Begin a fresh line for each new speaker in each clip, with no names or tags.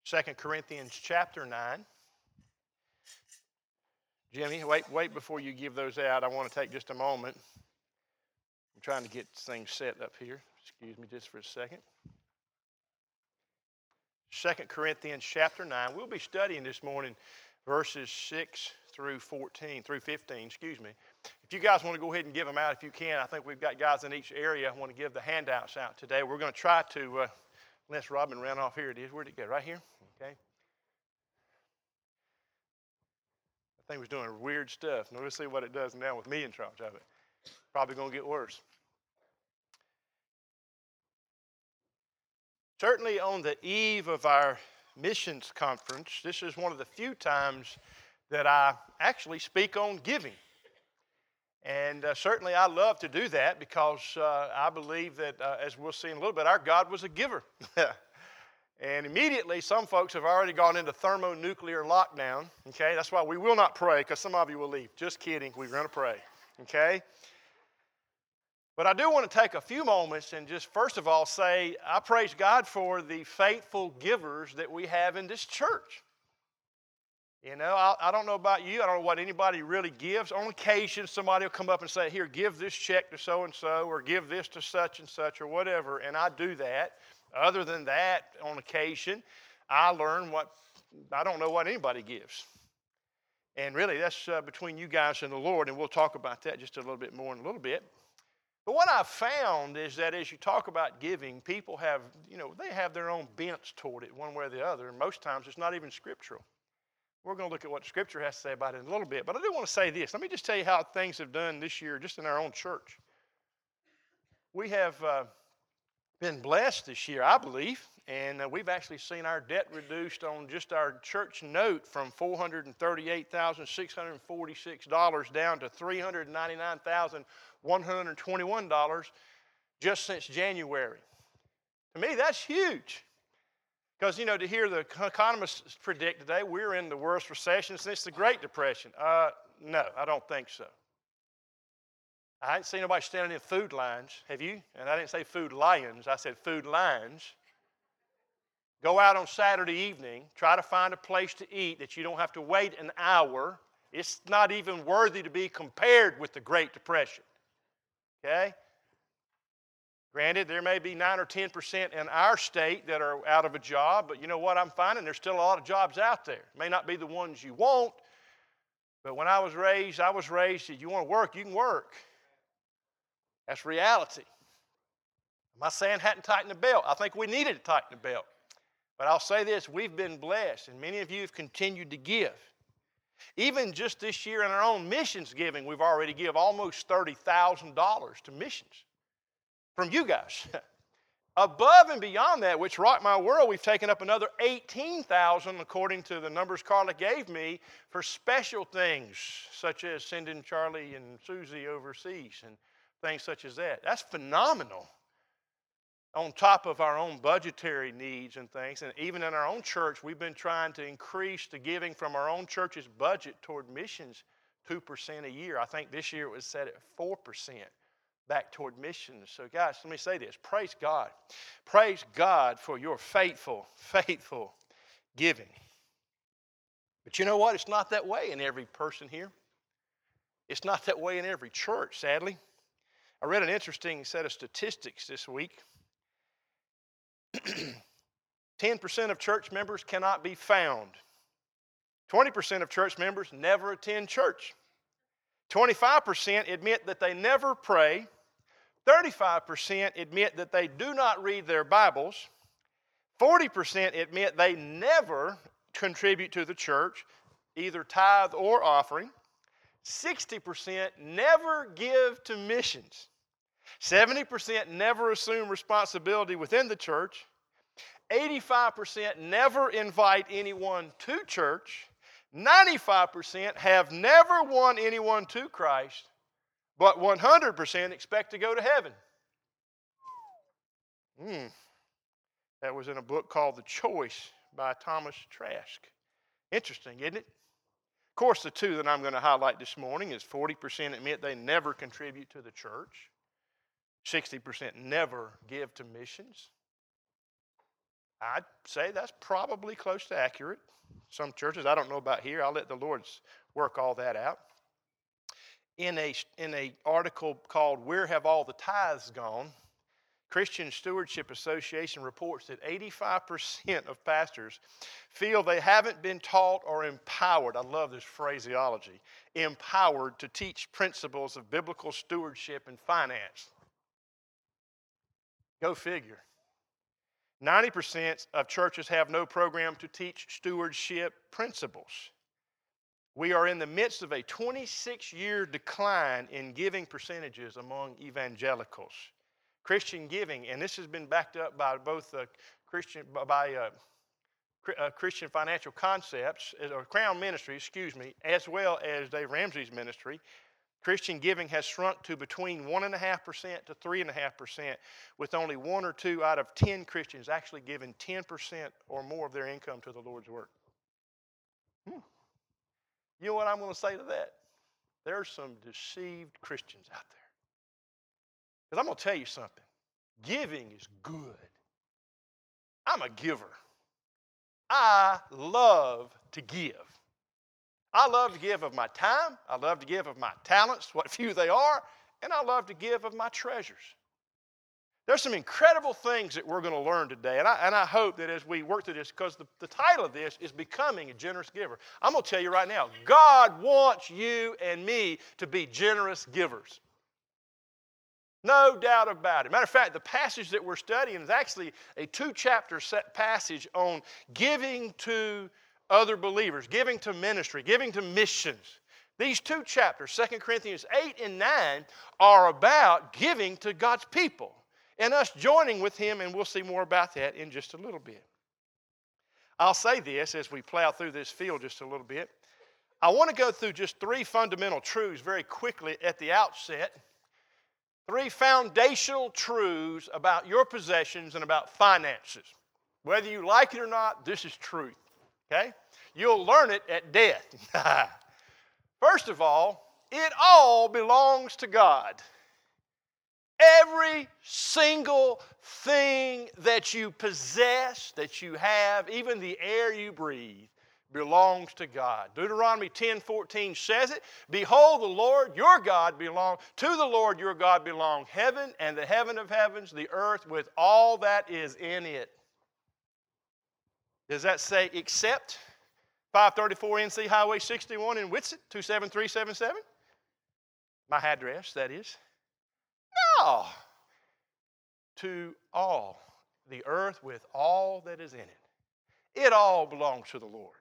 2 Corinthians chapter 9. Jimmy, wait before you give those out. I want to take just a moment. I'm trying to get things set up here. Excuse me just for a second. 2 Corinthians chapter 9. We'll be studying this morning verses 6 through 15, excuse me. If you guys want to go ahead and give them out if you can, I think we've got guys in each area who want to give the handouts out today. We're going to try to, unless Robin ran off, here it is. Where'd it go? Right here? Okay. I think it was doing weird stuff. Now we'll see what it does now with me in charge of it. Probably going to get worse. Certainly on the eve of our missions conference, this is one of the few times that I actually speak on giving. And certainly I love to do that because I believe that, as we'll see in a little bit, our God was a giver. And immediately some folks have already gone into thermonuclear lockdown. Okay, that's why we will not pray, because some of you will leave. Just kidding, we're going to pray. Okay? But I do want to take a few moments and just first of all say I praise God for the faithful givers that we have in this church. You know, I don't know about you. I don't know what anybody really gives. On occasion, somebody will come up and say, here, give this check to so-and-so or give this to such and such or whatever, and I do that. Other than that, on occasion, I learn I don't know what anybody gives. And really, that's between you guys and the Lord, and we'll talk about that just a little bit more in a little bit. But what I've found is that as you talk about giving, people have, they have their own bents toward it one way or the other, and most times it's not even scriptural. We're going to look at what Scripture has to say about it in a little bit. But I do want to say this. Let me just tell you how things have done this year just in our own church. We have been blessed this year, I believe, and we've actually seen our debt reduced on just our church note from $438,646 down to $399,121 just since January. To me, that's huge. Because, to hear the economists predict today, we're in the worst recession since the Great Depression. No, I don't think so. I ain't seen nobody standing in food lines. Have you? And I didn't say food lions. I said food lines. Go out on Saturday evening. Try to find a place to eat that you don't have to wait an hour. It's not even worthy to be compared with the Great Depression. Okay? Granted, there may be 9 or 10% in our state that are out of a job, but you know what I'm finding? There's still a lot of jobs out there. It may not be the ones you want, but when I was raised, if you want to work, you can work. That's reality. I'm not saying hadn't tightened the belt. I think we needed to tighten the belt. But I'll say this, we've been blessed, and many of you have continued to give. Even just this year in our own missions giving, we've already given almost $30,000 to missions. From you guys. Above and beyond that, which rocked my world, we've taken up another $18,000, according to the numbers Carla gave me, for special things, such as sending Charlie and Susie overseas and things such as that. That's phenomenal. On top of our own budgetary needs and things, and even in our own church, we've been trying to increase the giving from our own church's budget toward missions 2% a year. I think this year it was set at 4%. Back toward missions. So guys, let me say this. Praise God. Praise God for your faithful giving. But you know what? It's not that way in every person here. It's not that way in every church, sadly. I read an interesting set of statistics this week. 10% of church members cannot be found. 20% of church members never attend church. 25% admit that they never pray. 35% admit that they do not read their Bibles. 40% admit they never contribute to the church, either tithe or offering. 60% never give to missions. 70% never assume responsibility within the church. 85% never invite anyone to church. 95% have never won anyone to Christ, but 100% expect to go to heaven. That was in a book called The Choice by Thomas Trask. Interesting, isn't it? Of course, the two that I'm going to highlight this morning is 40% admit they never contribute to the church. 60% never give to missions. I'd say that's probably close to accurate. Some churches, I don't know about here. I'll let the Lord work all that out. In a article called "Where Have All the Tithes Gone?", Christian Stewardship Association reports that 85% of pastors feel they haven't been taught or empowered. I love this phraseology. Empowered to teach principles of biblical stewardship and finance. Go figure. 90% of churches have no program to teach stewardship principles. We are in the midst of a 26-year decline in giving percentages among evangelicals. Christian giving, and this has been backed up by both Christian Financial Concepts, or Crown Ministry, as well as Dave Ramsey's ministry. Christian giving has shrunk to between 1.5% to 3.5%, with only 1 or 2 out of 10 Christians actually giving 10% or more of their income to the Lord's work. You know what I'm going to say to that? There's some deceived Christians out there. Because I'm going to tell you something. Giving is good. I'm a giver. I love to give. I love to give of my time. I love to give of my talents, what few they are. And I love to give of my treasures. There's some incredible things that we're going to learn today. And I hope that as we work through this, because the title of this is Becoming a Generous Giver. I'm going to tell you right now, God wants you and me to be generous givers. No doubt about it. Matter of fact, the passage that we're studying is actually a 2-chapter passage on giving to other believers, giving to ministry, giving to missions. These 2 chapters, 2 Corinthians 8 and 9, are about giving to God's people and us joining with Him, and we'll see more about that in just a little bit. I'll say this as we plow through this field just a little bit. I want to go through just 3 fundamental truths very quickly at the outset. 3 foundational truths about your possessions and about finances. Whether you like it or not, this is truth. Okay? You'll learn it at death. First of all, it all belongs to God. Every single thing that you possess, that you have, even the air you breathe, belongs to God. Deuteronomy 10:14 says it. Behold, the Lord your God to the Lord your God belong heaven and the heaven of heavens, the earth with all that is in it. Does that say except 534 NC Highway 61 in Whitsett, 27377? My address, that is. No. To all, the earth with all that is in it. It all belongs to the Lord.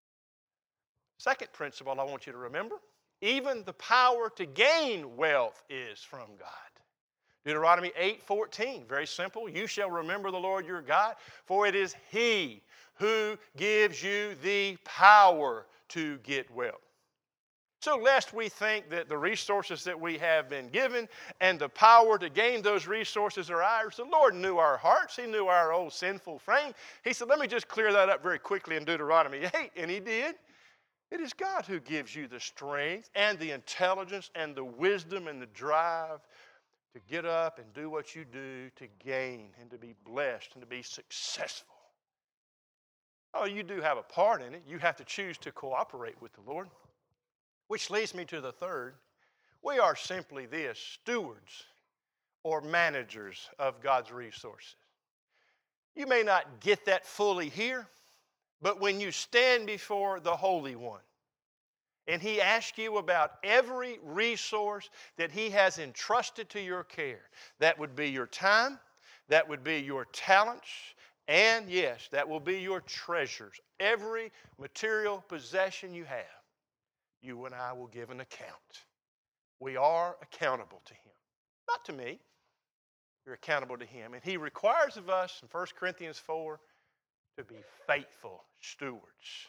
Second principle I want you to remember, even the power to gain wealth is from God. Deuteronomy 8:14, very simple. You shall remember the Lord your God, for it is He who gives you the power to get wealth. So lest we think that the resources that we have been given and the power to gain those resources are ours, the Lord knew our hearts. He knew our old sinful frame. He said, let me just clear that up very quickly in Deuteronomy 8, and He did. It is God who gives you the strength and the intelligence and the wisdom and the drive to get up and do what you do, to gain and to be blessed and to be successful. Oh, you do have a part in it. You have to choose to cooperate with the Lord. Which leads me to the third. We are simply this, stewards or managers of God's resources. You may not get that fully here, but when you stand before the Holy One and He asks you about every resource that He has entrusted to your care, that would be your time, that would be your talents, and yes, that will be your treasures. Every material possession you have, you and I will give an account. We are accountable to Him. Not to me. You're accountable to Him. And He requires of us in 1 Corinthians 4 to be faithful stewards.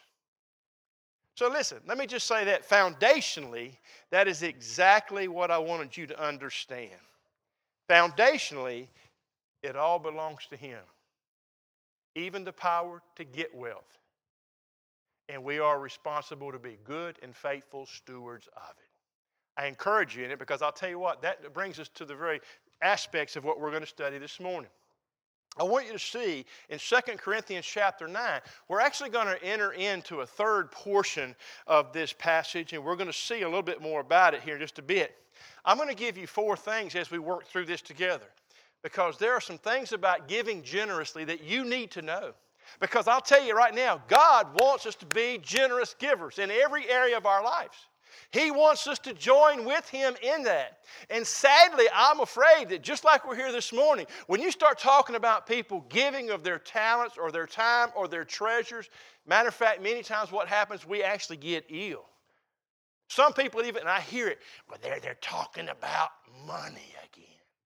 So listen, let me just say that foundationally, that is exactly what I wanted you to understand. Foundationally, it all belongs to Him. Even the power to get wealth. And we are responsible to be good and faithful stewards of it. I encourage you in it because I'll tell you what, that brings us to the very aspects of what we're going to study this morning. I want you to see in 2 Corinthians chapter 9, we're actually going to enter into a third portion of this passage, and we're going to see a little bit more about it here in just a bit. I'm going to give you 4 things as we work through this together, because there are some things about giving generously that you need to know. Because I'll tell you right now, God wants us to be generous givers in every area of our lives. He wants us to join with Him in that. And sadly, I'm afraid that just like we're here this morning, when you start talking about people giving of their talents or their time or their treasures, matter of fact, many times what happens, we actually get ill. Some people even, and I hear it, well, they're talking about money again.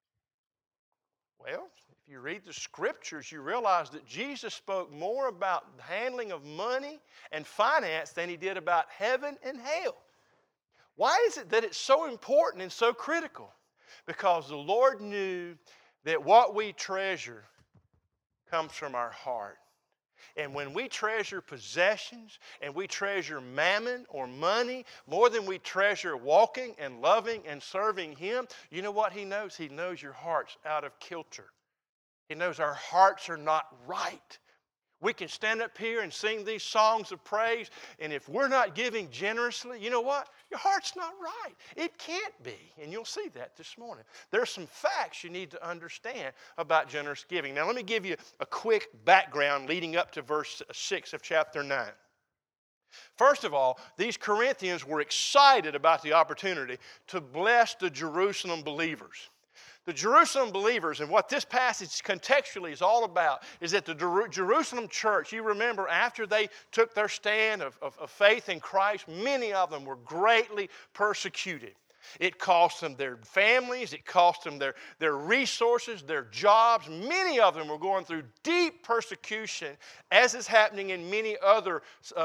Well, if you read the Scriptures, you realize that Jesus spoke more about the handling of money and finance than He did about heaven and hell. Why is it that it's so important and so critical? Because the Lord knew that what we treasure comes from our heart. And when we treasure possessions and we treasure mammon or money more than we treasure walking and loving and serving Him, you know what He knows? He knows your heart's out of kilter. He knows our hearts are not right. We can stand up here and sing these songs of praise, and if we're not giving generously, you know what? Your heart's not right. It can't be, and you'll see that this morning. There's some facts you need to understand about generous giving. Now, let me give you a quick background leading up to verse 6 of chapter 9. First of all, these Corinthians were excited about the opportunity to bless the Jerusalem believers. The Jerusalem believers, and what this passage contextually is all about, is that the Jerusalem church, you remember after they took their stand of faith in Christ, many of them were greatly persecuted. It cost them their families, it cost them their resources, their jobs. Many of them were going through deep persecution, as is happening in many other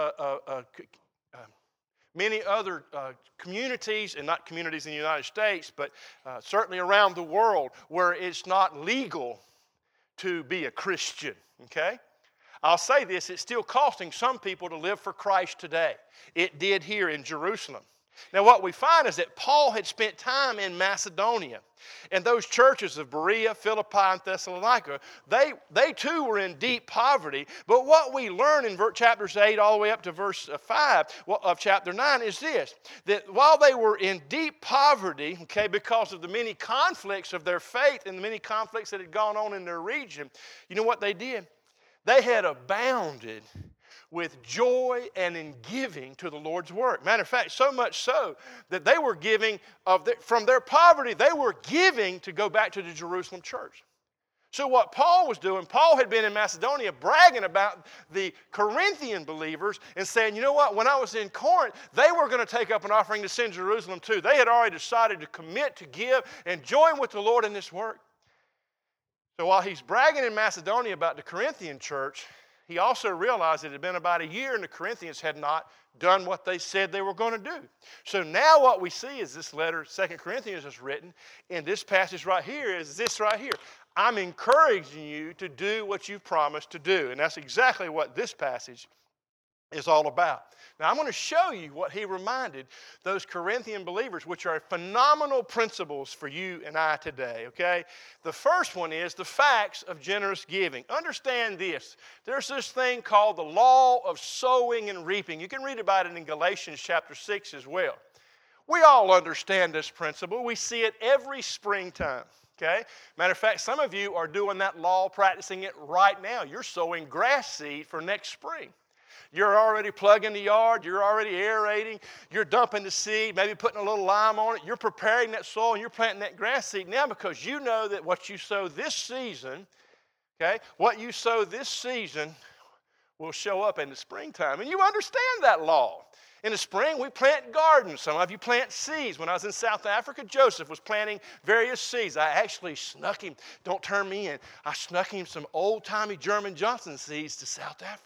communities, and not communities in the United States, but certainly around the world where it's not legal to be a Christian, okay? I'll say this, it's still costing some people to live for Christ today. It did here in Jerusalem. Now what we find is that Paul had spent time in Macedonia, and those churches of Berea, Philippi, and Thessalonica, they too were in deep poverty. But what we learn in chapters 8 all the way up to verse 5 of chapter 9 is this, that while they were in deep poverty, okay, because of the many conflicts of their faith and the many conflicts that had gone on in their region, you know what they did? They had abounded with joy and in giving to the Lord's work. Matter of fact, so much so that they were giving from their poverty, they were giving to go back to the Jerusalem church. So what Paul was doing, Paul had been in Macedonia bragging about the Corinthian believers and saying, you know what, when I was in Corinth, they were going to take up an offering to send Jerusalem too. They had already decided to commit to give and join with the Lord in this work. So while he's bragging in Macedonia about the Corinthian church, he also realized it had been about a year and the Corinthians had not done what they said they were going to do. So now what we see is this letter, 2 Corinthians, is written in this passage right here, is this right here. I'm encouraging you to do what you've promised to do. And that's exactly what this passage is all about. Now I'm going to show you what he reminded those Corinthian believers, which are phenomenal principles for you and I today, okay? The first one is the facts of generous giving. Understand this. There's this thing called the law of sowing and reaping. You can read about it in Galatians chapter 6 as well. We all understand this principle. We see it every springtime. Okay? Matter of fact, some of you are doing that law, practicing it right now. You're sowing grass seed for next spring. You're already plugging the yard. You're already aerating. You're dumping the seed, maybe putting a little lime on it. You're preparing that soil, and you're planting that grass seed now because you know that what you sow this season, okay, what you sow this season will show up in the springtime. And you understand that law. In the spring, we plant gardens. Some of you plant seeds. When I was in South Africa, Joseph was planting various seeds. I actually snuck him, don't turn me in, I snuck him some old-timey German Johnson seeds to South Africa.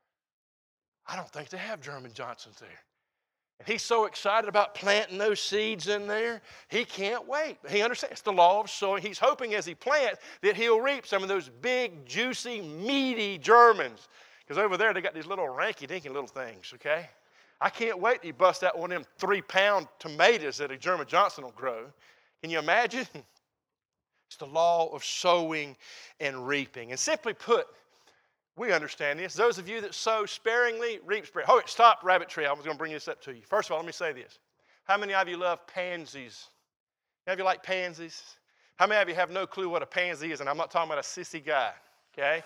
I don't think they have German Johnsons there. And he's so excited about planting those seeds in there, he can't wait. He understands it's the law of sowing. He's hoping as he plants that he'll reap some of those big, juicy, meaty Germans. Because over there, they got these little ranky-dinky little things, okay? I can't wait till you bust out one of them 3-pound tomatoes that a German Johnson will grow. Can you imagine? It's the law of sowing and reaping. And simply put, we understand this. Those of you that sow sparingly, reap sparingly. Oh, stop, rabbit trail. I was going to bring this up to you. First of all, let me say this. How many of you love pansies? Any of you like pansies? How many of you have no clue what a pansy is? And I'm not talking about a sissy guy, okay?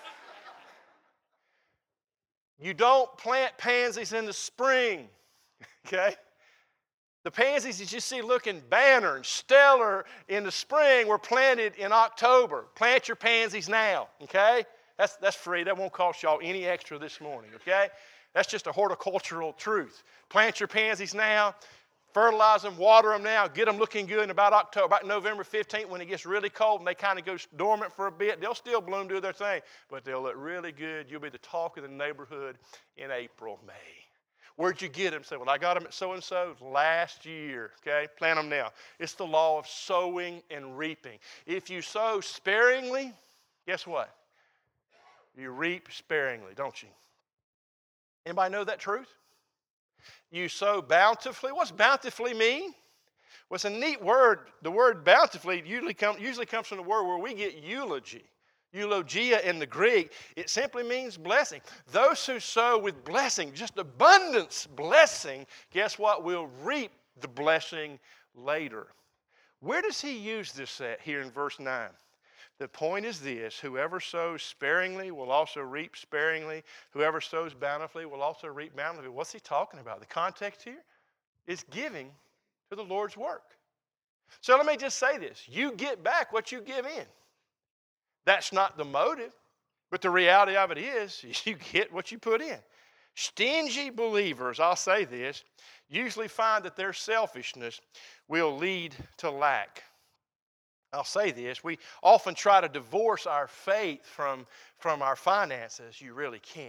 You don't plant pansies in the spring, okay? The pansies that you see looking banner and stellar in the spring were planted in October. Plant your pansies now, okay? That's free. That won't cost y'all any extra this morning, okay? That's just a horticultural truth. Plant your pansies now. Fertilize them, water them now, get them looking good in about November 15th when it gets really cold and they kind of go dormant for a bit. They'll still bloom, do their thing, but they'll look really good. You'll be the talk of the neighborhood in April, May. Where'd you get them? Say, well, I got them at so-and-so last year, okay? Plant them now. It's the law of sowing and reaping. If you sow sparingly, guess what? You reap sparingly, don't you? Anybody know that truth? You sow bountifully. What's bountifully mean? Well, it's a neat word. The word bountifully usually comes from the word where we get eulogy. Eulogia in the Greek. It simply means blessing. Those who sow with blessing, just abundance blessing, guess what? Will reap the blessing later. Where does he use this at here in verse 9? The point is this: whoever sows sparingly will also reap sparingly. Whoever sows bountifully will also reap bountifully. What's he talking about? The context here is giving to the Lord's work. So let me just say this. You get back what you give in. That's not the motive, but the reality of it is you get what you put in. Stingy believers, I'll say this, usually find that their selfishness will lead to lack. I'll say this, we often try to divorce our faith from our finances. You really can't.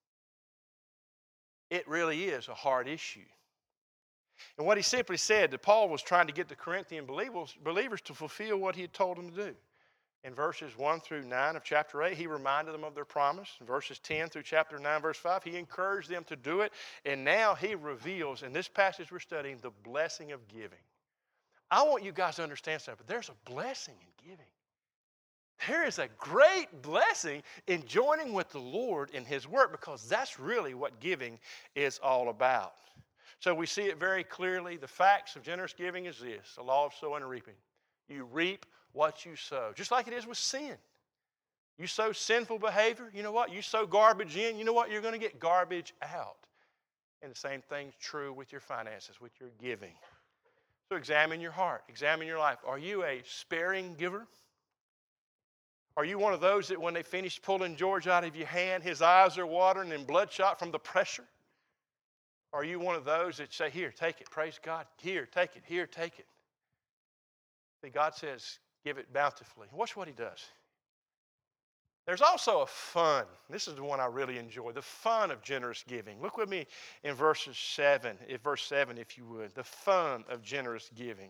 It really is a hard issue. And what he simply said, that Paul was trying to get the Corinthian believers to fulfill what he had told them to do. In verses 1 through 9 of chapter 8, he reminded them of their promise. In verses 10 through chapter 9, verse 5, he encouraged them to do it. And now he reveals, in this passage we're studying, the blessing of giving. I want you guys to understand something. There's a blessing in giving. There is a great blessing in joining with the Lord in his work, because that's really what giving is all about. So we see it very clearly. The facts of generous giving is this: the law of sowing and reaping. You reap what you sow, just like it is with sin. You sow sinful behavior, you know what? You sow garbage in, you know what? You're going to get garbage out. And the same thing's true with your finances, with your giving. So examine your heart, examine your life. Are you a sparing giver? Are you one of those that when they finish pulling George out of your hand, his eyes are watering and bloodshot from the pressure? Are you one of those that say, here, take it, praise God, here, take it, here, take it? See, God says, give it bountifully. Watch what he does. There's also a fun. This is the one I really enjoy, the fun of generous giving. Look with me in verse 7, if you would. The fun of generous giving.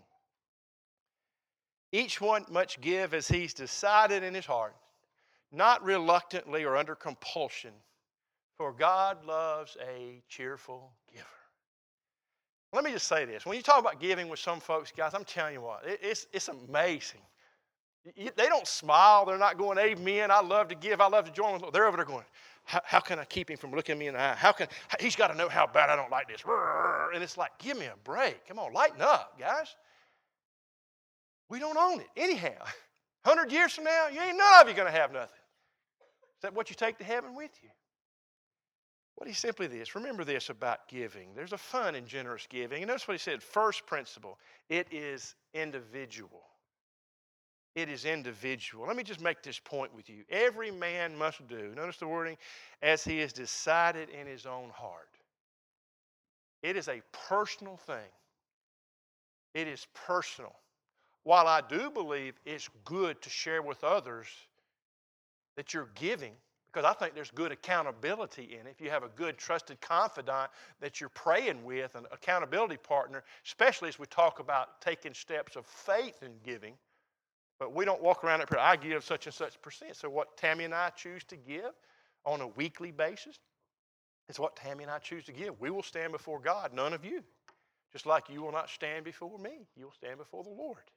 Each one must give as he's decided in his heart, not reluctantly or under compulsion, for God loves a cheerful giver. Let me just say this. When you talk about giving with some folks, guys, I'm telling you what, it's amazing. They don't smile. They're not going, amen, I love to give, I love to join. They're over there going, how can I keep him from looking me in the eye? He's got to know how bad I don't like this. And it's like, give me a break. Come on, lighten up, guys. We don't own it. Anyhow, 100 years from now, none of you going to have nothing. Is that what you take to heaven with you? Well, he's simply this. Remember this about giving. There's a fun in generous giving. And notice what he said. First principle, it is individual. It is individual. Let me just make this point with you. Every man must do, notice the wording, as he has decided in his own heart. It is a personal thing. It is personal. While I do believe it's good to share with others that you're giving, because I think there's good accountability in it. If you have a good, trusted confidant that you're praying with, an accountability partner, especially as we talk about taking steps of faith in giving. But we don't walk around and pray, I give such and such percent. So what Tammy and I choose to give on a weekly basis is what Tammy and I choose to give. We will stand before God, none of you. Just like you will not stand before me. You will stand before the Lord.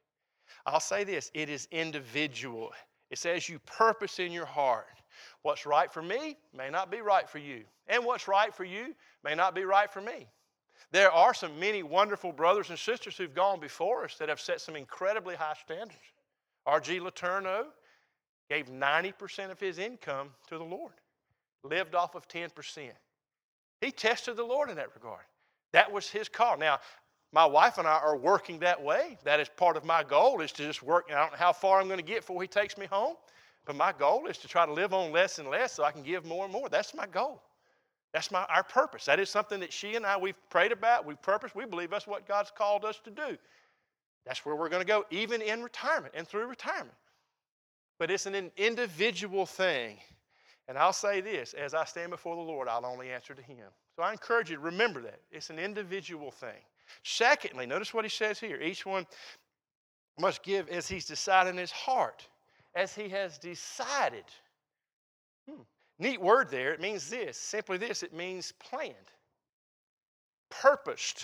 I'll say this, it is individual. It says you purpose in your heart. What's right for me may not be right for you. And what's right for you may not be right for me. There are many wonderful brothers and sisters who've gone before us that have set some incredibly high standards. R.G. Letourneau gave 90% of his income to the Lord, lived off of 10%. He tested the Lord in that regard. That was his call. Now, my wife and I are working that way. That is part of my goal, is to just work. I don't know how far I'm going to get before he takes me home, but my goal is to try to live on less and less so I can give more and more. That's my goal. That's our purpose. That is something that she and I, we've prayed about, we've purposed. We believe that's what God's called us to do. That's where we're going to go, even in retirement and through retirement. But it's an individual thing. And I'll say this, as I stand before the Lord, I'll only answer to him. So I encourage you to remember that. It's an individual thing. Secondly, notice what he says here. Each one must give as he's decided in his heart, as he has decided. Neat word there. It means this, simply this. It means planned, purposed.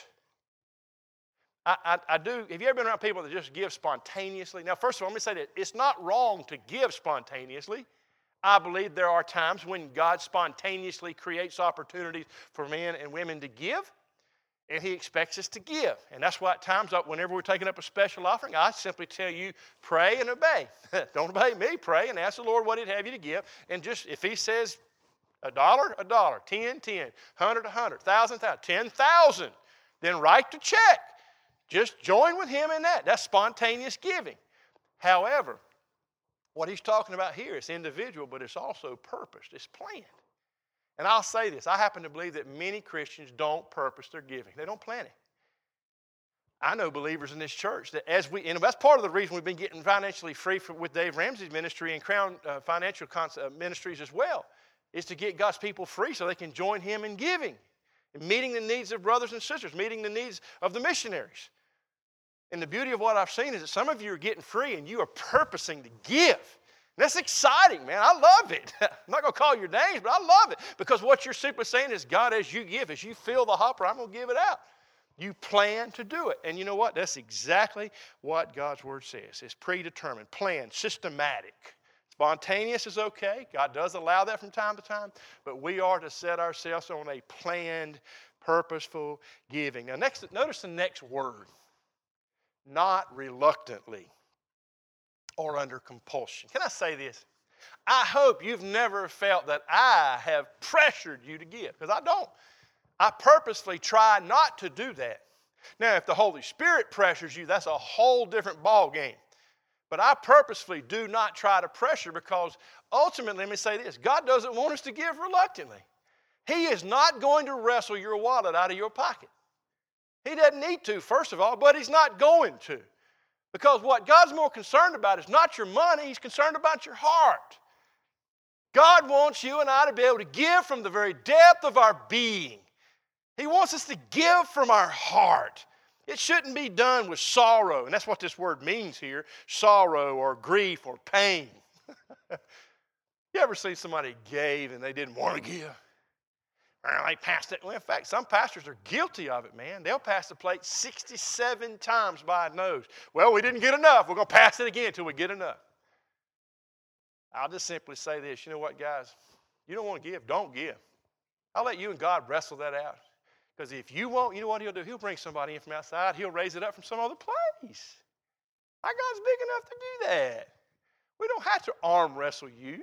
I do. Have you ever been around people that just give spontaneously? Now, first of all, let me say that it's not wrong to give spontaneously. I believe there are times when God spontaneously creates opportunities for men and women to give, and he expects us to give. And that's why at times, whenever we're taking up a special offering, I simply tell you, pray and obey. Don't obey me, pray and ask the Lord what he'd have you to give. And just, if he says $1, $1, 10, 10, 100, 100, 1,000, 10,000, then write the check. Just join with him in that. That's spontaneous giving. However, what he's talking about here is individual, but it's also purposed. It's planned. And I'll say this. I happen to believe that many Christians don't purpose their giving. They don't plan it. I know believers in this church that and that's part of the reason we've been getting financially free with Dave Ramsey's ministry and Crown Financial Ministries as well, is to get God's people free so they can join him in giving, and meeting the needs of brothers and sisters, meeting the needs of the missionaries. And the beauty of what I've seen is that some of you are getting free and you are purposing to give. And that's exciting, man. I love it. I'm not going to call your names, but I love it. Because what you're simply saying is, God, as you give, as you fill the hopper, I'm going to give it out. You plan to do it. And you know what? That's exactly what God's word says. It's predetermined, planned, systematic. Spontaneous is okay. God does allow that from time to time. But we are to set ourselves on a planned, purposeful giving. Now, notice the next word. Not reluctantly or under compulsion. Can I say this? I hope you've never felt that I have pressured you to give, because I don't. I purposely try not to do that. Now, if the Holy Spirit pressures you, that's a whole different ball game. But I purposefully do not try to pressure, because ultimately, let me say this, God doesn't want us to give reluctantly. He is not going to wrestle your wallet out of your pocket. He doesn't need to, first of all, but he's not going to. Because what God's more concerned about is not your money, he's concerned about your heart. God wants you and I to be able to give from the very depth of our being. He wants us to give from our heart. It shouldn't be done with sorrow, and that's what this word means here, sorrow or grief or pain. You ever see somebody gave and they didn't want to give? Well, they passed it. Well, in fact, some pastors are guilty of it, man. They'll pass the plate 67 times by a nose. Well, we didn't get enough. We're going to pass it again until we get enough. I'll just simply say this. You know what, guys? You don't want to give, don't give. I'll let you and God wrestle that out. Because if you won't, you know what he'll do? He'll bring somebody in from outside. He'll raise it up from some other place. Our God's big enough to do that. We don't have to arm wrestle you.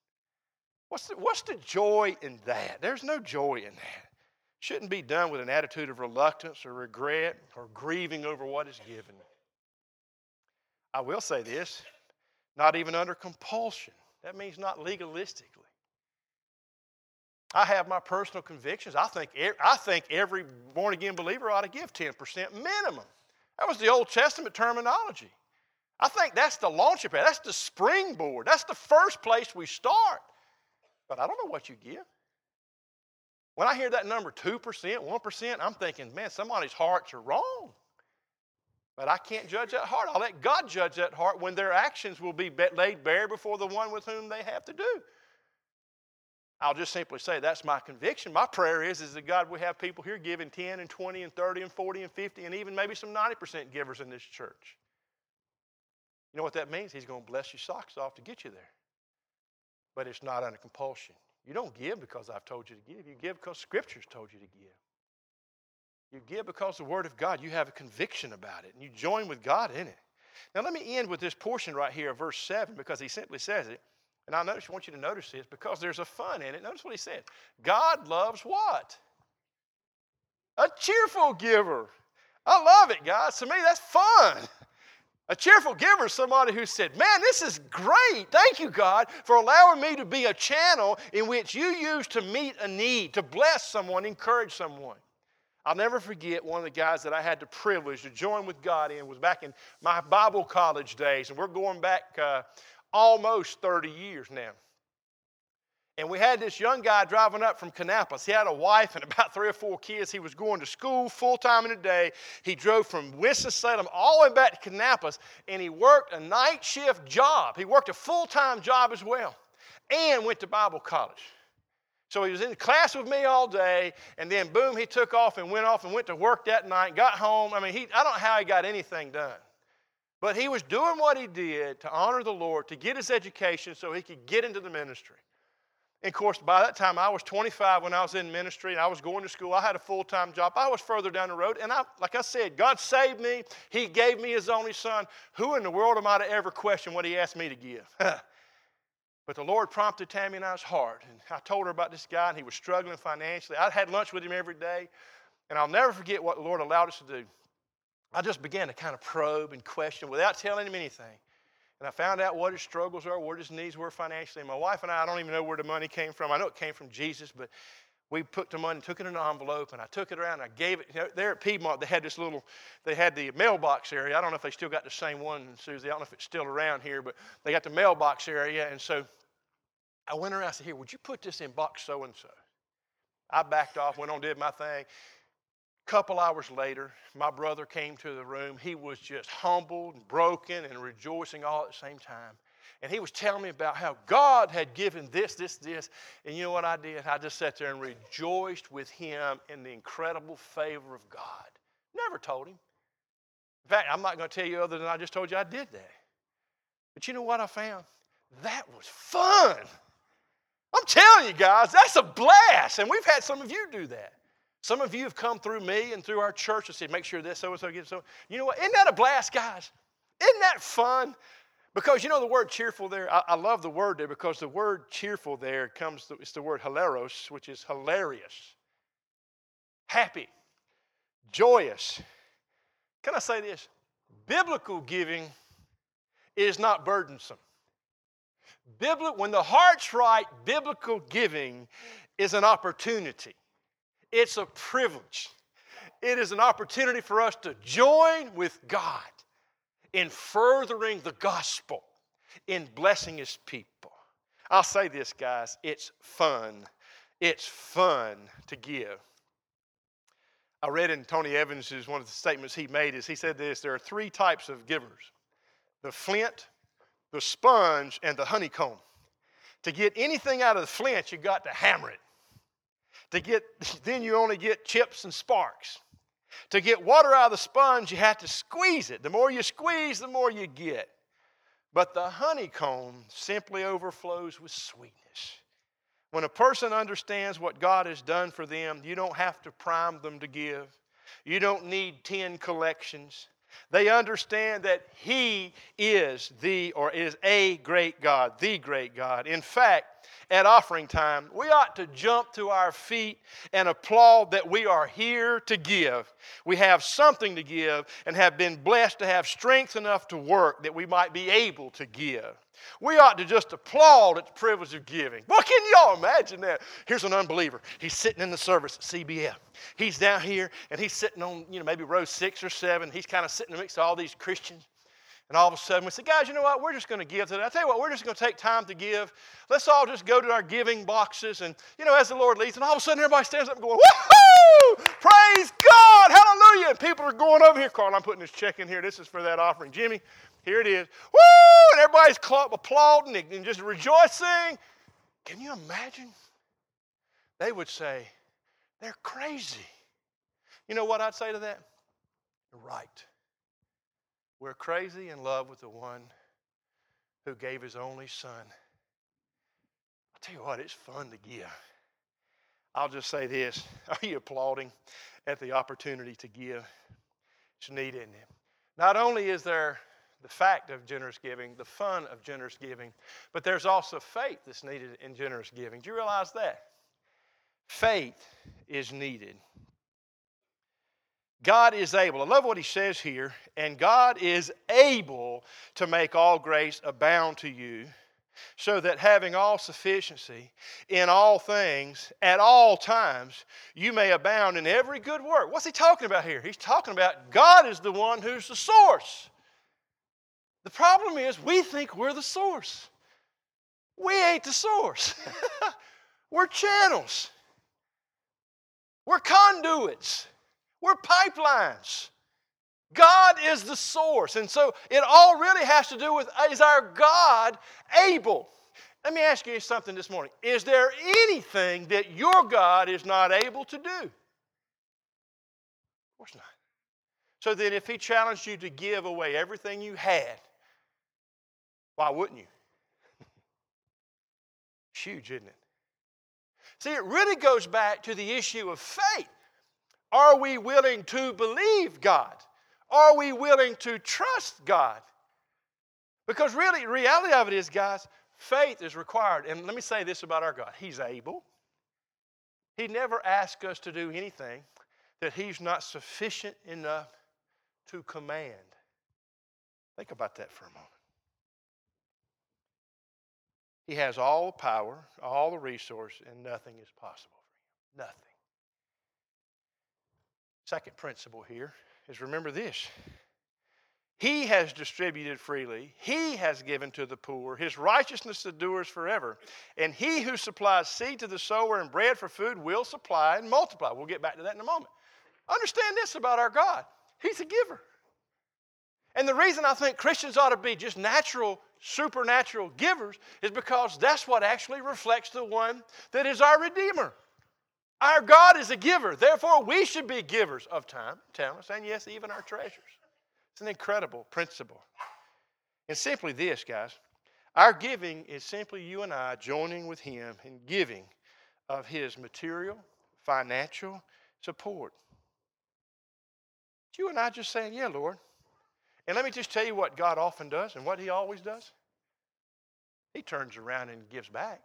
What's the joy in that? There's no joy in that. Shouldn't be done with an attitude of reluctance or regret or grieving over what is given. I will say this, not even under compulsion. That means not legalistically. I have my personal convictions. I think every born-again believer ought to give 10% minimum. That was the Old Testament terminology. I think that's the launching pad. That's the springboard. That's the first place we start. But I don't know what you give. When I hear that number 2%, 1%, I'm thinking, man, somebody's hearts are wrong. But I can't judge that heart. I'll let God judge that heart when their actions will be laid bare before the one with whom they have to do. I'll just simply say that's my conviction. My prayer is that God will have people here giving 10 and 20 and 30 and 40 and 50 and even maybe some 90% givers in this church. You know what that means? He's going to bless your socks off to get you there. But it's not under compulsion. You don't give because I've told you to give. You give because Scripture's told you to give. You give because the Word of God, you have a conviction about it, and you join with God in it. Now let me end with this portion right here of verse 7, because he simply says it. And I want you to notice this because there's a fun in it. Notice what he said. God loves what? A cheerful giver. I love it, guys. To me, that's fun. A cheerful giver is somebody who said, man, this is great. Thank you, God, for allowing me to be a channel in which you use to meet a need, to bless someone, encourage someone. I'll never forget one of the guys that I had the privilege to join with God in was back in my Bible college days, and we're going back almost 30 years now. And we had this young guy driving up from Kannapolis. He had a wife and about 3 or 4 kids. He was going to school full-time in a day. He drove from Winston-Salem all the way back to Kannapolis, and he worked a night shift job. He worked a full-time job as well and went to Bible college. So he was in class with me all day, and then boom, he took off and went to work that night, got home. I mean, I don't know how he got anything done. But he was doing what he did to honor the Lord, to get his education so he could get into the ministry. And of course, by that time, I was 25 when I was in ministry, and I was going to school. I had a full-time job. I was further down the road, and like I said, God saved me. He gave me his only son. Who in the world am I to ever question what he asked me to give? But the Lord prompted Tammy and I's heart, and I told her about this guy, and he was struggling financially. I had lunch with him every day, and I'll never forget what the Lord allowed us to do. I just began to kind of probe and question without telling him anything. And I found out what his struggles are, what his needs were financially. And my wife and I don't even know where the money came from. I know it came from Jesus, but we put the money, took it in an envelope, and I took it around, and I gave it. You know, there at Piedmont, they had the mailbox area. I don't know if they still got the same one, Susie. I don't know if it's still around here, but they got the mailbox area. And so I went around and said, here, would you put this in box so-and-so? I backed off, went on, did my thing. Couple hours later, my brother came to the room. He was just humbled and broken and rejoicing all at the same time. And he was telling me about how God had given this. And you know what I did? I just sat there and rejoiced with him in the incredible favor of God. Never told him. In fact, I'm not going to tell you other than I just told you I did that. But you know what I found? That was fun. I'm telling you guys, that's a blast. And we've had some of you do that. Some of you have come through me and through our church and said, make sure this so-and-so gets so. You know what? Isn't that a blast, guys? Isn't that fun? Because you know the word cheerful there? I love the word there because the word cheerful there it's the word hilaros, which is hilarious, happy, joyous. Can I say this? Biblical giving is not burdensome. When the heart's right, biblical giving is an opportunity. It's a privilege. It is an opportunity for us to join with God in furthering the gospel, in blessing his people. I'll say this, guys, it's fun. It's fun to give. I read in Tony Evans' one of the statements he made is he said this, there are 3 types of givers: the flint, the sponge, and the honeycomb. To get anything out of the flint, you got to hammer it. Then you only get chips and sparks. To get water out of the sponge, you have to squeeze it. The more you squeeze, the more you get. But the honeycomb simply overflows with sweetness. When a person understands what God has done for them, you don't have to prime them to give. You don't need 10 collections. They understand that he is a great God, the great God. In fact, at offering time, we ought to jump to our feet and applaud that we are here to give. We have something to give and have been blessed to have strength enough to work that we might be able to give. We ought to just applaud at the privilege of giving. Well, can y'all imagine that? Here's an unbeliever. He's sitting in the service at CBF. He's down here, and he's sitting on, maybe row 6 or 7. He's kind of sitting amidst all these Christians. And all of a sudden we say, guys, you know what? We're just going to give today. I tell you what, we're just going to take time to give. Let's all just go to our giving boxes and, as the Lord leads. And all of a sudden everybody stands up and going, woohoo! Praise God! Hallelujah! And people are going over here. Carl, I'm putting this check in here. This is for that offering. Jimmy, here it is. Woo! And everybody's applauding and just rejoicing. Can you imagine? They would say, they're crazy. You know what I'd say to that? You're right. We're crazy in love with the one who gave his only son. I'll tell you what, it's fun to give. I'll just say this. Are you applauding at the opportunity to give? It's neat, isn't it? Not only is there the fact of generous giving, the fun of generous giving, but there's also faith that's needed in generous giving. Do you realize that? Faith is needed. God is able. I love what he says here. And God is able to make all grace abound to you, so that having all sufficiency in all things at all times, you may abound in every good work. What's he talking about here? He's talking about God is the one who's the source. The problem is we think we're the source. We ain't the source. We're channels. We're conduits. We're pipelines. God is the source. And so it all really has to do with, is our God able? Let me ask you something this morning. Is there anything that your God is not able to do? Of course not. So then if he challenged you to give away everything you had, why wouldn't you? It's huge, isn't it? See, it really goes back to the issue of faith. Are we willing to believe God? Are we willing to trust God? Because really, the reality of it is, guys, faith is required. And let me say this about our God. He's able. He never asks us to do anything that he's not sufficient enough to command. Think about that for a moment. He has all the power, all the resource, and nothing is possible for him. Nothing. Second principle here is remember this. He has distributed freely. He has given to the poor. His righteousness endures forever. And he who supplies seed to the sower and bread for food will supply and multiply. We'll get back to that in a moment. Understand this about our God. He's a giver. And the reason I think Christians ought to be just natural, supernatural givers is because that's what actually reflects the one that is our Redeemer. Our God is a giver. Therefore, we should be givers of time, talents, and yes, even our treasures. It's an incredible principle. And simply this, guys. Our giving is simply you and I joining with him in giving of his material, financial support. It's you and I just saying, yeah, Lord. And let me just tell you what God often does and what he always does. He turns around and gives back.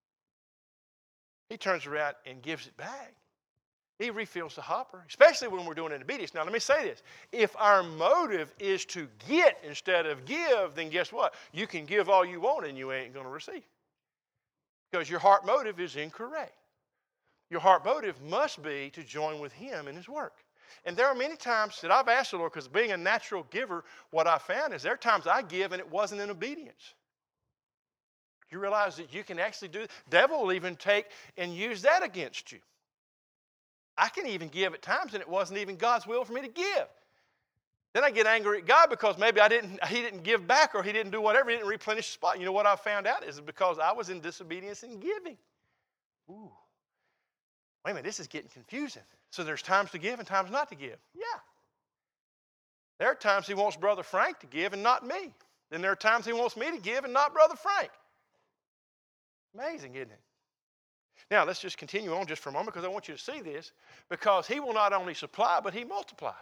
He turns around and gives it back. He refills the hopper, especially when we're doing it in obedience. Now, let me say this. If our motive is to get instead of give, then guess what? You can give all you want and you ain't going to receive. Because your heart motive is incorrect. Your heart motive must be to join with him in his work. And there are many times that I've asked the Lord, because being a natural giver, what I found is there are times I give and it wasn't in obedience. You realize that you can actually do it. The devil will even take and use that against you. I can even give at times and it wasn't even God's will for me to give. Then I get angry at God because maybe he didn't give back or he didn't do whatever. He didn't replenish the spot. You know what I found out is because I was in disobedience in giving. Ooh. Wait a minute, this is getting confusing. So there's times to give and times not to give. Yeah. There are times he wants Brother Frank to give and not me. Then there are times he wants me to give and not Brother Frank. Amazing, isn't it? Now, let's just continue on just for a moment because I want you to see this. Because he will not only supply, but he multiplies.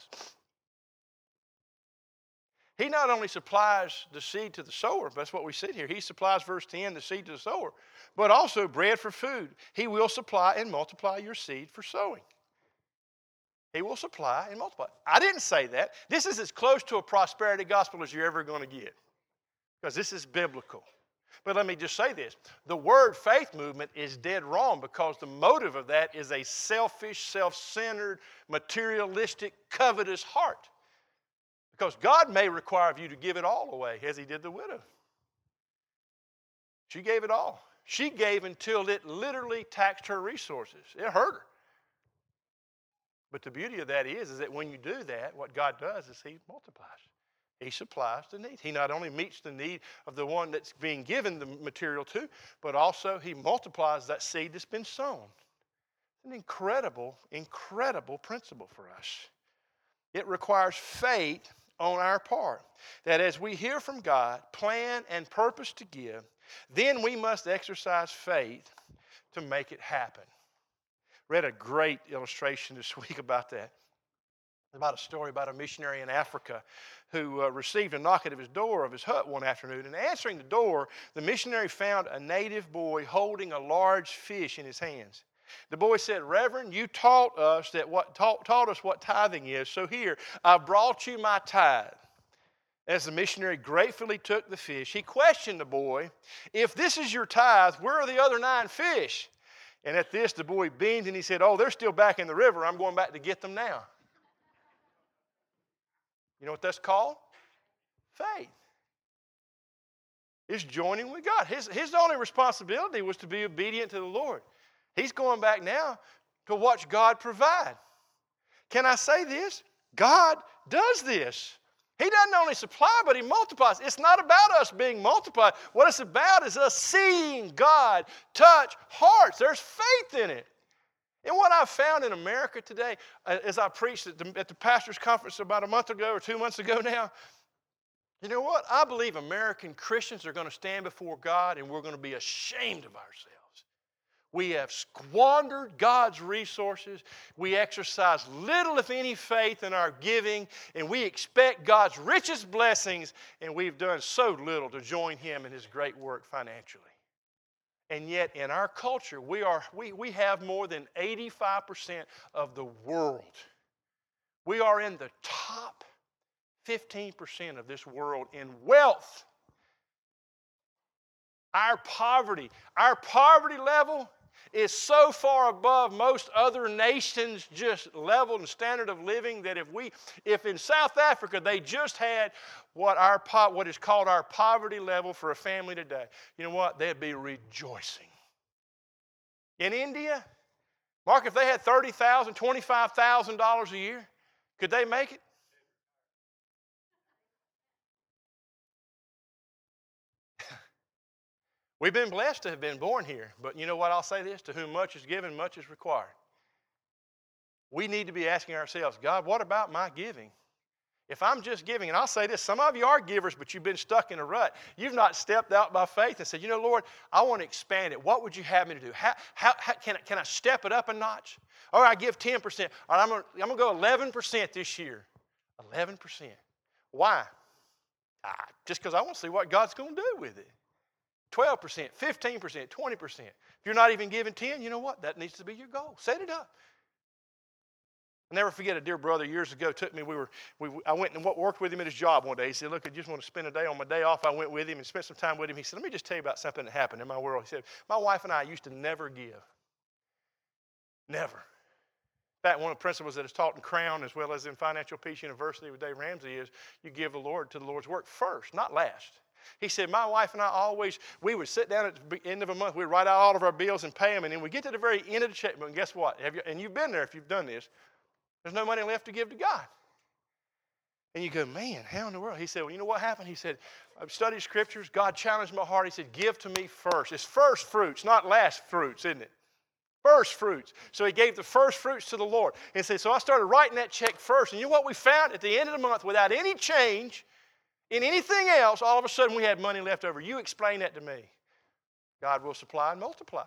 He not only supplies the seed to the sower, that's what we see here. He supplies, verse 10, the seed to the sower, but also bread for food. He will supply and multiply your seed for sowing. He will supply and multiply. I didn't say that. This is as close to a prosperity gospel as you're ever going to get because this is biblical. But let me just say this. The word faith movement is dead wrong because the motive of that is a selfish, self-centered, materialistic, covetous heart. Because God may require of you to give it all away as he did the widow. She gave it all. She gave until it literally taxed her resources. It hurt her. But the beauty of that is that when you do that, what God does is he multiplies. He supplies the need. He not only meets the need of the one that's being given the material to, but also he multiplies that seed that's been sown. It's an incredible, incredible principle for us. It requires faith on our part that as we hear from God, plan and purpose to give, then we must exercise faith to make it happen. Read a great illustration this week about that. About a story about a missionary in Africa who received a knock at his door of his hut one afternoon. And answering the door, the missionary found a native boy holding a large fish in his hands. The boy said, "Reverend, you taught us what tithing is, so here, I brought you my tithe." As the missionary gratefully took the fish, he questioned the boy, "If this is your tithe, where are the other 9 fish?" And at this, the boy beamed and he said, "Oh, they're still back in the river. I'm going back to get them now." You know what that's called? Faith. It's joining with God. His only responsibility was to be obedient to the Lord. He's going back now to watch God provide. Can I say this? God does this. He doesn't only supply, but He multiplies. It's not about us being multiplied. What it's about is us seeing God touch hearts. There's faith in it. And what I've found in America today, as I preached at the pastor's conference about a month ago or 2 months ago now, you know what? I believe American Christians are going to stand before God and we're going to be ashamed of ourselves. We have squandered God's resources. We exercise little, if any, faith in our giving, and we expect God's richest blessings, and we've done so little to join Him in His great work financially. And yet, in our culture, we have more than 85% of the world. We are in the top 15% of this world in wealth. Our poverty level is so far above most other nations' just level and standard of living that if in South Africa they just had what is called our poverty level for a family today, you know what? They'd be rejoicing. In India, Mark, if they had $30,000, $25,000 a year, could they make it? We've been blessed to have been born here, but you know what? I'll say this: to whom much is given, much is required. We need to be asking ourselves, God, what about my giving? If I'm just giving, and I'll say this, some of you are givers, but you've been stuck in a rut. You've not stepped out by faith and said, you know, Lord, I want to expand it. What would you have me to do? How can I step it up a notch? Or I give 10%. Or I'm going to go 11% this year. 11%. Why? Just because I want to see what God's going to do with it. 12%, 15%, 20%. If you're not even giving 10, you know what? That needs to be your goal. Set it up. I'll never forget a dear brother years ago took me. I went and worked with him at his job one day. He said, look, I just want to spend a day on my day off. I went with him and spent some time with him. He said, let me just tell you about something that happened in my world. He said, my wife and I used to never give. Never. In fact, one of the principles that is taught in Crown as well as in Financial Peace University with Dave Ramsey is you give the Lord to the Lord's work first, not last. He said, my wife and I we would sit down at the end of a month, we'd write out all of our bills and pay them, and then we get to the very end of the checkbook, and guess what? And you've been there if you've done this. There's no money left to give to God. And you go, man, how in the world? He said, well, you know what happened? He said, I've studied scriptures. God challenged my heart. He said, give to me first. It's first fruits, not last fruits, isn't it? First fruits. So he gave the first fruits to the Lord. And said, so I started writing that check first. And you know what we found at the end of the month? Without any change in anything else, all of a sudden we had money left over. You explain that to me. God will supply and multiply.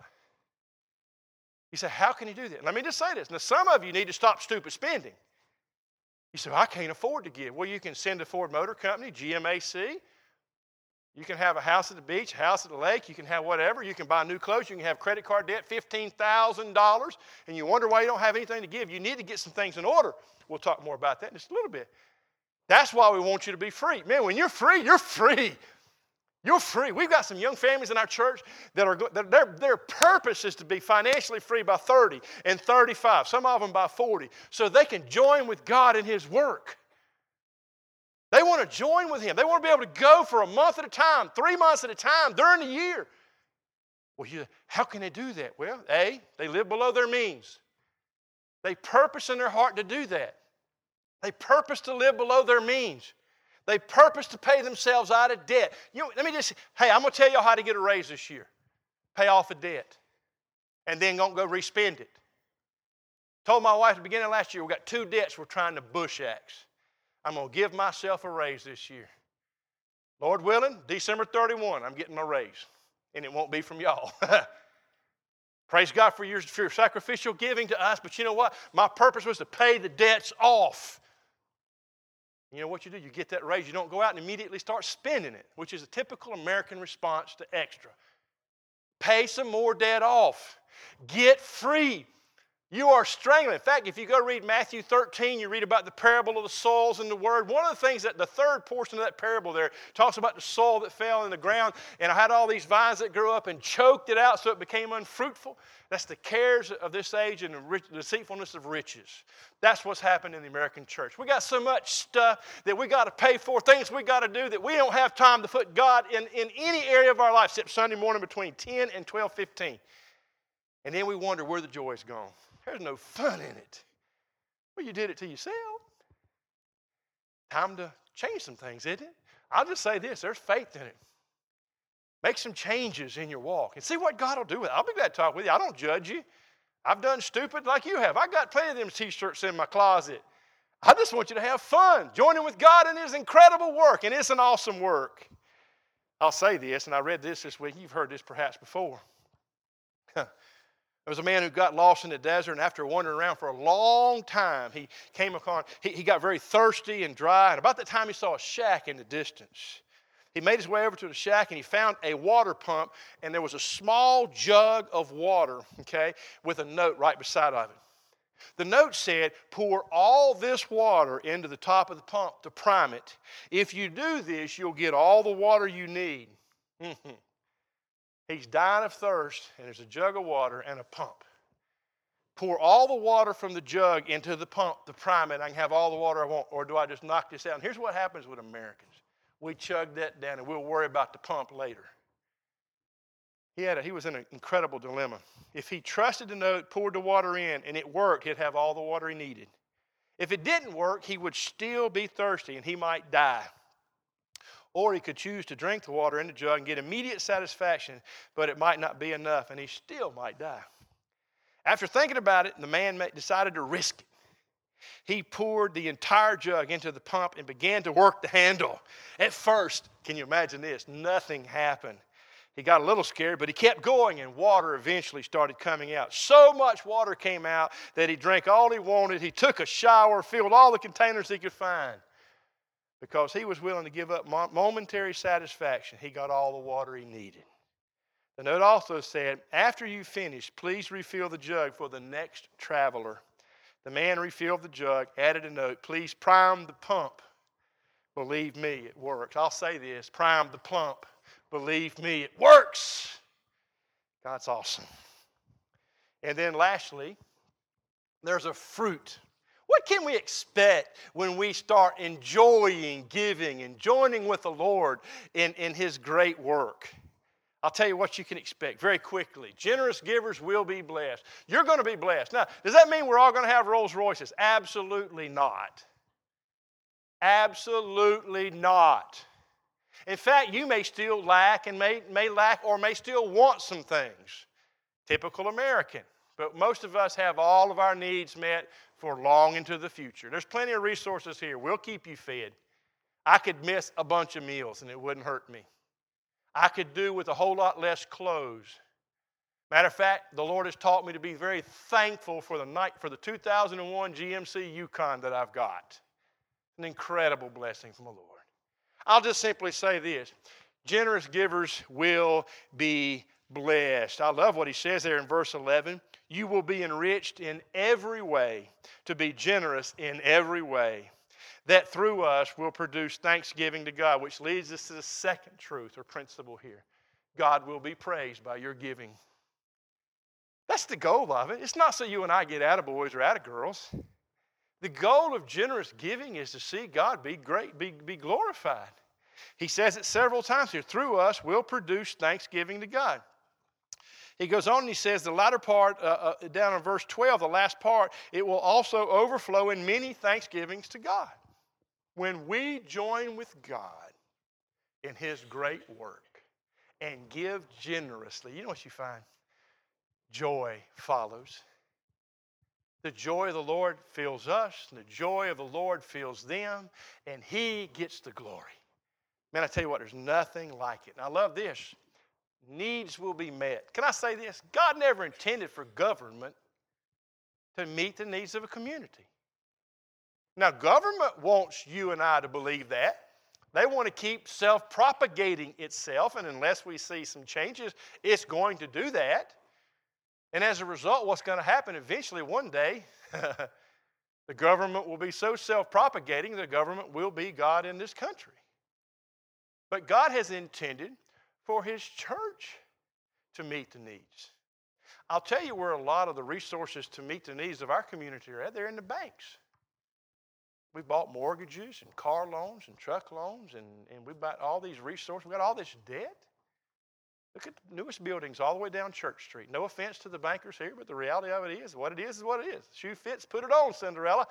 You say, how can He do that? Let me just say this. Now, some of you need to stop stupid spending. You say, I can't afford to give. Well, you can send to Ford Motor Company, GMAC. You can have a house at the beach, a house at the lake. You can have whatever. You can buy new clothes. You can have credit card debt, $15,000. And you wonder why you don't have anything to give. You need to get some things in order. We'll talk more about that in just a little bit. That's why we want you to be free. Man, when you're free, you're free. You're free. We've got some young families in our church their purpose is to be financially free by 30 and 35, some of them by 40, so they can join with God in His work. They want to join with Him. They want to be able to go for a month at a time, 3 months at a time during the year. Well, how can they do that? Well, A, they live below their means. They purpose in their heart to do that. They purpose to live below their means. They purpose to pay themselves out of debt. I'm going to tell you how to get a raise this year. Pay off a debt. And then don't go respend it. Told my wife at the beginning of last year, we got 2 debts we're trying to bush axe. I'm going to give myself a raise this year. Lord willing, December 31, I'm getting my raise. And it won't be from y'all. Praise God for your sacrificial giving to us. But you know what? My purpose was to pay the debts off. You know what you do? You get that raise. You don't go out and immediately start spending it, which is a typical American response to extra. Pay some more debt off. Get free. You are strangling. In fact, if you go read Matthew 13, you read about the parable of the soils and the word. One of the things that the third portion of that parable there talks about the soil that fell in the ground, and I had all these vines that grew up and choked it out so it became unfruitful. That's the cares of this age and the deceitfulness of riches. That's what's happened in the American church. We got so much stuff that we got to pay for, things we got to do, that we don't have time to put God in any area of our life except Sunday morning between 10 and 12:15. And then we wonder where the joy's gone. There's no fun in it. Well, you did it to yourself. Time to change some things, isn't it? I'll just say this, there's faith in it. Make some changes in your walk and see what God will do with it. I'll be glad to talk with you. I don't judge you. I've done stupid like you have. I got plenty of them t-shirts in my closet. I just want you to have fun, joining with God in His incredible work, and it's an awesome work. I'll say this, and I read this week. You've heard this perhaps before. There was a man who got lost in the desert, and after wandering around for a long time, he came upon, he got very thirsty and dry, and about that time he saw a shack in the distance. He made his way over to the shack, and he found a water pump, and there was a small jug of water, okay, with a note right beside of it. The note said, pour all this water into the top of the pump to prime it. If you do this, you'll get all the water you need. He's dying of thirst, and there's a jug of water and a pump. Pour all the water from the jug into the pump to prime it. I can have all the water I want, or do I just knock this out? And here's what happens with Americans. We chug that down, and we'll worry about the pump later. He was in an incredible dilemma. If he trusted the note, poured the water in, and it worked, he'd have all the water he needed. If it didn't work, he would still be thirsty, and he might die. Or he could choose to drink the water in the jug and get immediate satisfaction, but it might not be enough, and he still might die. After thinking about it, the man decided to risk it. He poured the entire jug into the pump and began to work the handle. At first, can you imagine this? Nothing happened. He got a little scared, but he kept going, and water eventually started coming out. So much water came out that he drank all he wanted. He took a shower, filled all the containers he could find. Because he was willing to give up momentary satisfaction, he got all the water he needed. The note also said, after you finish, please refill the jug for the next traveler. The man refilled the jug, added a note, please prime the pump. Believe me, it works. I'll say this, prime the pump. Believe me, it works. God's awesome. And then lastly, there's a fruit. What can we expect when we start enjoying giving and joining with the Lord in His great work? I'll tell you what you can expect very quickly. Generous givers will be blessed. You're going to be blessed. Now, does that mean we're all going to have Rolls Royces? Absolutely not. Absolutely not. In fact, you may still lack and may lack or may still want some things. Typical American. But most of us have all of our needs met for long into the future. There's plenty of resources here. We'll keep you fed. I could miss a bunch of meals and it wouldn't hurt me. I could do with a whole lot less clothes. Matter of fact, the Lord has taught me to be very thankful for the 2001 GMC Yukon that I've got. An incredible blessing from the Lord. I'll just simply say this. Generous givers will be blessed. I love what he says there in verse 11. You will be enriched in every way to be generous in every way. That through us will produce thanksgiving to God, which leads us to the second truth or principle here. God will be praised by your giving. That's the goal of it. It's not so you and I get attaboys or attagirls. The goal of generous giving is to see God be great, be glorified. He says it several times here. Through us will produce thanksgiving to God. He goes on and he says the latter part, down in verse 12, the last part, it will also overflow in many thanksgivings to God. When we join with God in His great work and give generously, you know what you find? Joy follows. The joy of the Lord fills us, and the joy of the Lord fills them, and He gets the glory. Man, I tell you what, there's nothing like it. And I love this. Needs will be met. Can I say this? God never intended for government to meet the needs of a community. Now, government wants you and I to believe that. They want to keep self-propagating itself, and unless we see some changes, it's going to do that. And as a result, what's going to happen eventually one day, the government will be so self-propagating, the government will be God in this country. But God has intended for His church to meet the needs. I'll tell you where a lot of the resources to meet the needs of our community are at. They're in the banks. We bought mortgages and car loans and truck loans, and we bought all these resources. We got all this debt. Look at the newest buildings all the way down Church Street. No offense to the bankers here, but the reality of it is what it is what it is. Shoe fits, put it on, Cinderella.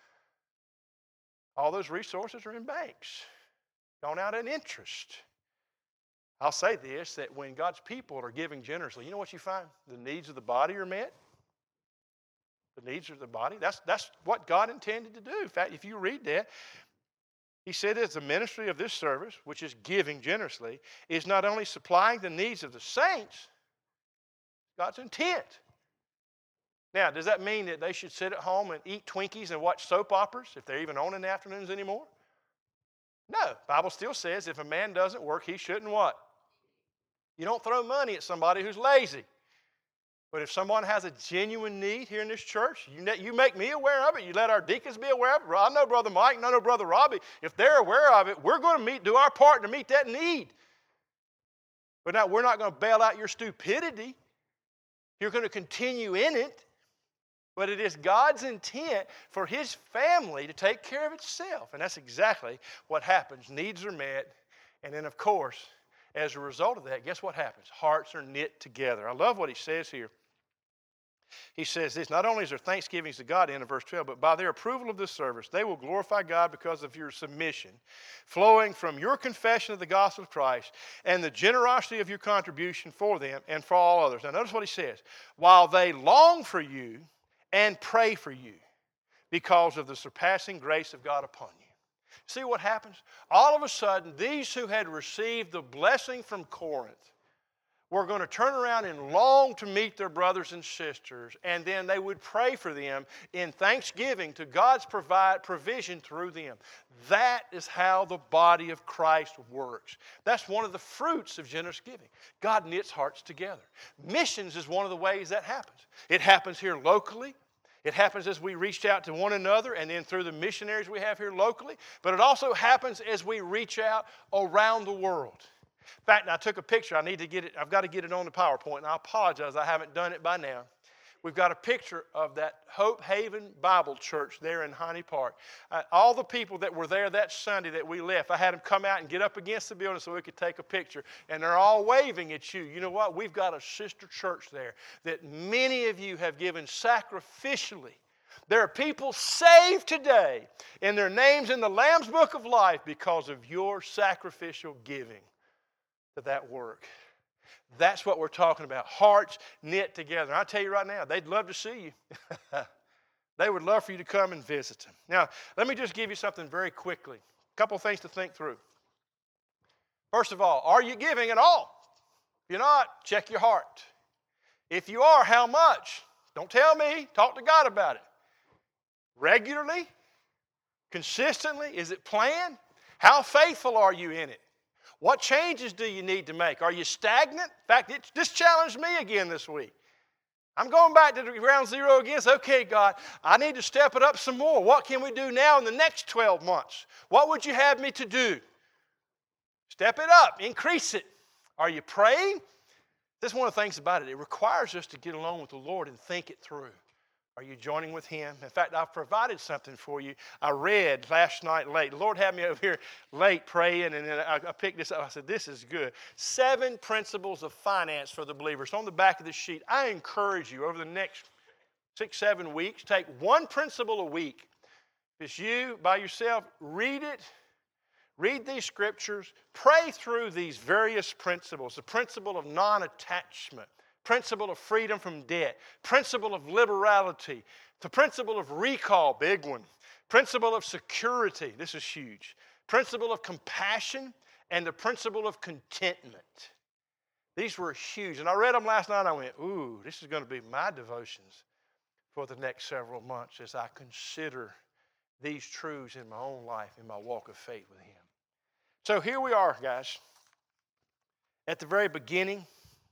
All those resources are in banks, gone out in interest. I'll say this, that when God's people are giving generously, you know what you find? The needs of the body are met. The needs of the body. That's what God intended to do. In fact, if you read that, He said that the ministry of this service, which is giving generously, is not only supplying the needs of the saints, God's intent. Now, does that mean that they should sit at home and eat Twinkies and watch soap operas if they're even on in the afternoons anymore? No. The Bible still says if a man doesn't work, he shouldn't what? You don't throw money at somebody who's lazy. But if someone has a genuine need here in this church, you make me aware of it. You let our deacons be aware of it. I know Brother Mike, I know Brother Robbie. If they're aware of it, we're going to do our part to meet that need. But now we're not going to bail out your stupidity. You're going to continue in it. But it is God's intent for His family to take care of itself. And that's exactly what happens. Needs are met. And then, of course, as a result of that, guess what happens? Hearts are knit together. I love what he says here. He says this, not only is there thanksgivings to God in verse 12, but by their approval of this service, they will glorify God because of your submission, flowing from your confession of the gospel of Christ and the generosity of your contribution for them and for all others. Now notice what he says. While they long for you and pray for you because of the surpassing grace of God upon you. See what happens? All of a sudden, these who had received the blessing from Corinth were going to turn around and long to meet their brothers and sisters, and then they would pray for them in thanksgiving to God's provision through them. That is how the body of Christ works. That's one of the fruits of generous giving. God knits hearts together. Missions is one of the ways that happens. It happens here locally. It happens as we reach out to one another and then through the missionaries we have here locally. But it also happens as we reach out around the world. In fact, I took a picture. I've got to get it on the PowerPoint, and I apologize I haven't done it by now. We've got a picture of that Hope Haven Bible Church there in Hiney Park. All the people that were there that Sunday that we left, I had them come out and get up against the building so we could take a picture. And they're all waving at you. You know what? We've got a sister church there that many of you have given sacrificially. There are people saved today and their names in the Lamb's Book of Life because of your sacrificial giving to that work. That's what we're talking about. Hearts knit together. And I'll tell you right now, they'd love to see you. They would love for you to come and visit them. Now, let me just give you something very quickly. A couple of things to think through. First of all, are you giving at all? If you're not, check your heart. If you are, how much? Don't tell me. Talk to God about it. Regularly? Consistently? Is it planned? How faithful are you in it? What changes do you need to make? Are you stagnant? In fact, this challenged me again this week. I'm going back to the ground zero again. So, okay, God, I need to step it up some more. What can we do now in the next 12 months? What would you have me to do? Step it up. Increase it. Are you praying? That's one of the things about it. It requires us to get along with the Lord and think it through. Are you joining with Him? In fact, I've provided something for you. I read last night late. The Lord had me over here late praying, and then I picked this up. I said, this is good. 7 principles of finance for the believer. It's on the back of the sheet. I encourage you over the next 6-7 weeks, take one principle a week. If it's you by yourself, read it. Read these scriptures. Pray through these various principles. The principle of non-attachment. Principle of freedom from debt, principle of liberality, The principle of recall, big one. Principle of security, this is huge. Principle of compassion, and the principle of contentment. These were huge. And I read them last night and I went, ooh, this is going to be my devotions for the next several months as I consider these truths in my own life, in my walk of faith with Him. So here we are, guys, at the very beginning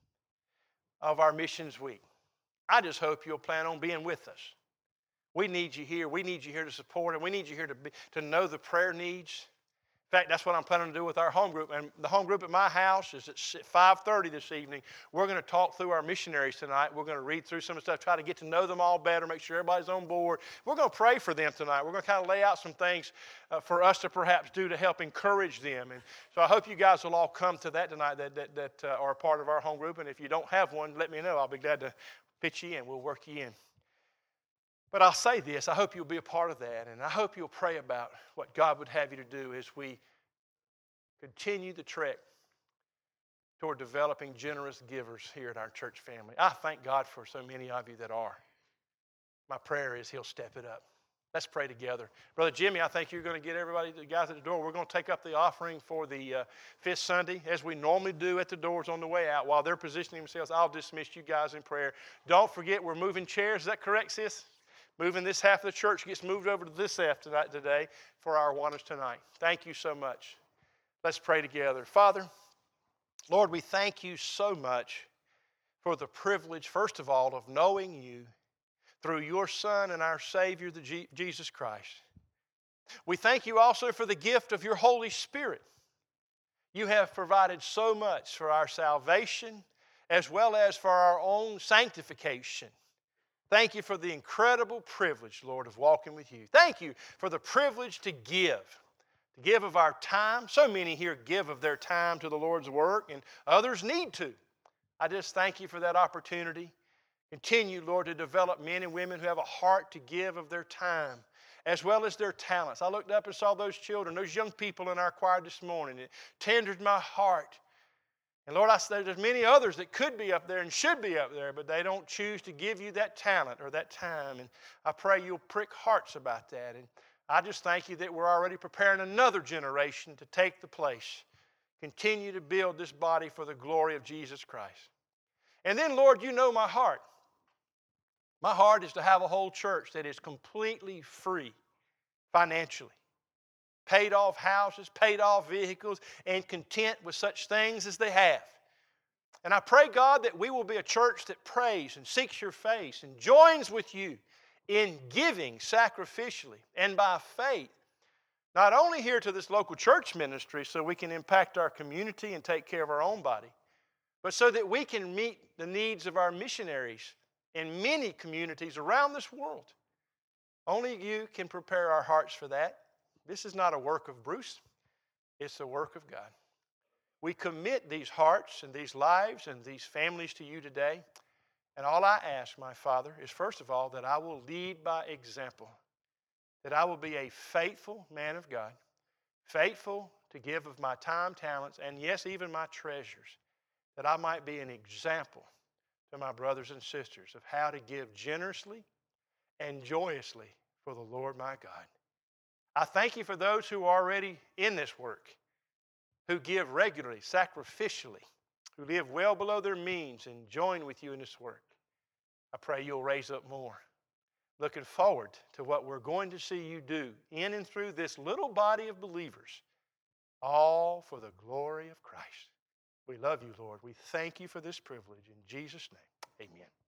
of our missions week. I just hope you'll plan on being with us. We need you here. We need you here to support, and we need you here to know the prayer needs. In fact, that's what I'm planning to do with our home group. And the home group at my house is at 5:30 this evening. We're going to talk through our missionaries tonight. We're going to read through some of the stuff, try to get to know them all better, make sure everybody's on board. We're going to pray for them tonight. We're going to kind of lay out some things for us to perhaps do to help encourage them. And so I hope you guys will all come to that tonight that are a part of our home group. And if you don't have one, let me know. I'll be glad to pitch you in. We'll work you in. But I'll say this, I hope you'll be a part of that, and I hope you'll pray about what God would have you to do as we continue the trek toward developing generous givers here at our church family. I thank God for so many of you that are. My prayer is He'll step it up. Let's pray together. Brother Jimmy, I think you're going to get everybody, the guys at the door. We're going to take up the offering for the Fifth Sunday, as we normally do at the doors on the way out. While they're positioning themselves, I'll dismiss you guys in prayer. Don't forget, we're moving chairs. Is that correct, sis? Moving this half of the church gets moved over to this half today for our Awanas tonight. Thank you so much. Let's pray together. Father, Lord, we thank you so much for the privilege, first of all, of knowing you through your Son and our Savior, Jesus Christ. We thank you also for the gift of your Holy Spirit. You have provided so much for our salvation as well as for our own sanctification. Thank you for the incredible privilege, Lord, of walking with you. Thank you for the privilege to give of our time. So many here give of their time to the Lord's work, and others need to. I just thank you for that opportunity. Continue, Lord, to develop men and women who have a heart to give of their time as well as their talents. I looked up and saw those children, those young people in our choir this morning. It tendered my heart. And Lord, I say there's many others that could be up there and should be up there, but they don't choose to give you that talent or that time. And I pray you'll prick hearts about that. And I just thank you that we're already preparing another generation to take the place. Continue to build this body for the glory of Jesus Christ. And then, Lord, you know my heart. My heart is to have a whole church that is completely free financially. Paid off houses, paid off vehicles, and content with such things as they have. And I pray, God, that we will be a church that prays and seeks your face and joins with you in giving sacrificially and by faith, not only here to this local church ministry so we can impact our community and take care of our own body, but so that we can meet the needs of our missionaries in many communities around this world. Only you can prepare our hearts for that. This is not a work of Bruce. It's the work of God. We commit these hearts and these lives and these families to you today. And all I ask, my Father, is first of all that I will lead by example, that I will be a faithful man of God, faithful to give of my time, talents, and yes, even my treasures, that I might be an example to my brothers and sisters of how to give generously and joyously for the Lord my God. I thank you for those who are already in this work, who give regularly, sacrificially, who live well below their means and join with you in this work. I pray you'll raise up more. Looking forward to what we're going to see you do in and through this little body of believers, all for the glory of Christ. We love you, Lord. We thank you for this privilege. In Jesus' name, amen.